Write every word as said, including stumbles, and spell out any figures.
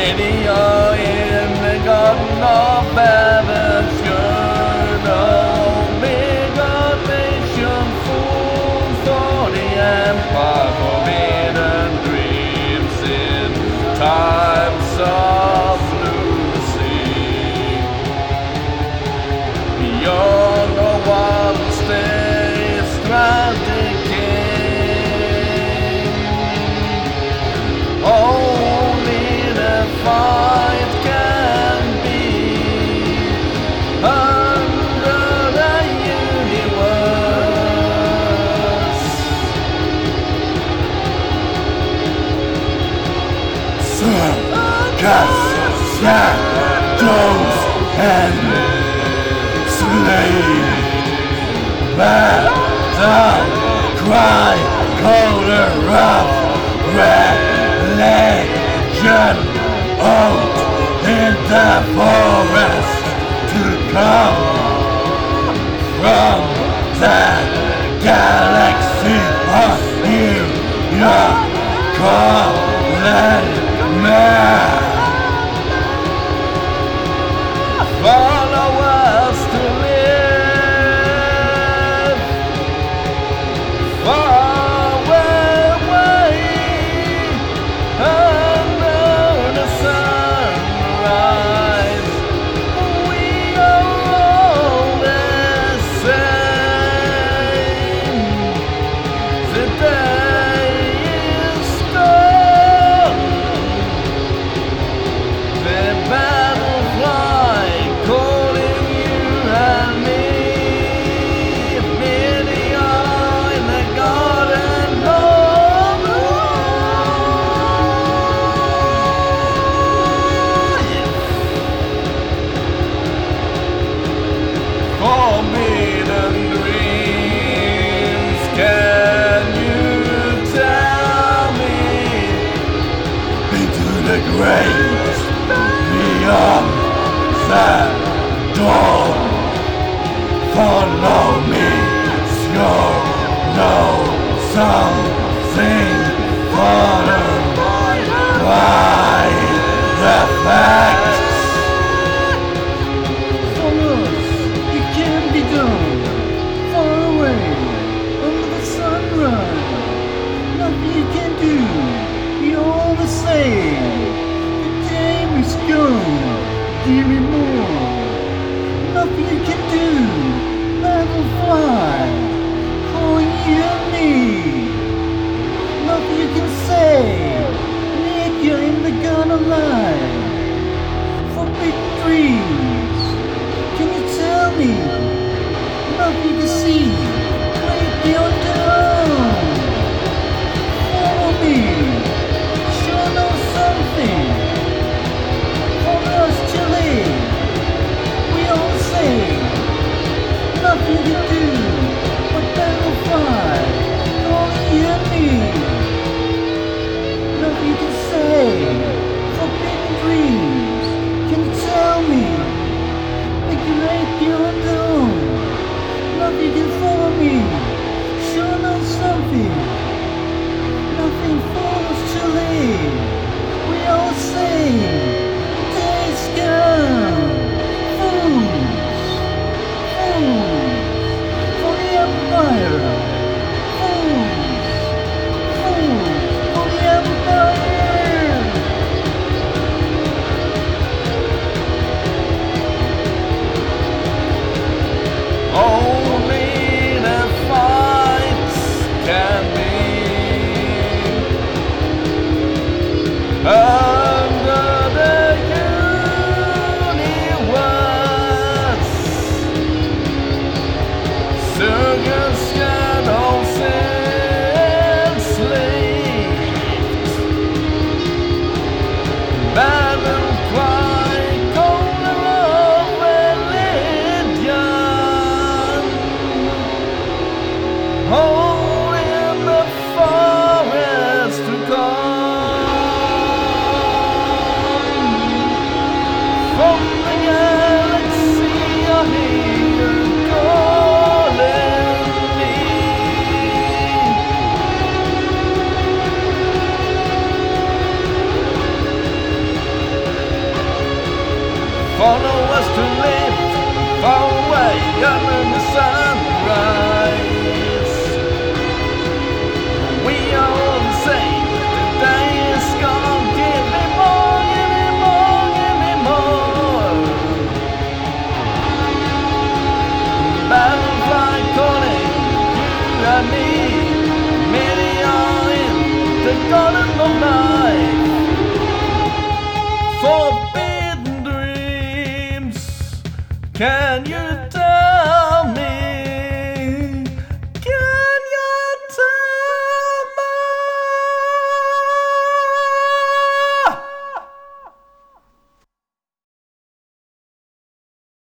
Many are in the garden of Babylon, big God nation full for the empire, forbidden dreams in times of lunacy. Beyond the wild stays stranded king. Only the fight can be under the universe. Circus, shadows, and slave. Battle, cry, color of religion. Out in the forest to come from that galaxy of you. You're calling me. Follow us to live far away under the sunrise. We are all the same. The day is gone. The battle fly calling you and me. Many are in the garden of life. Forbidden dreams, can you tell me? Into the graves beyond the dawn. Follow me, sure know something followed by the facts. For us, it can be done. Far away, under the sunrise. Nothing you can do, you're all the same. The time is gone, give me more. Nothing you can do, battle fly, calling you and me. Nothing you can say, make you in the gun alive. Forbidden dreams, can you tell me? Nothing to see, break your down. Follow me, sure know something. For us to live, we all say, nothing to do but battle fight, only you and me. Nothing to say, forbidden dreams, can you tell me? Make you break your down. Nothing can fall. bottom of my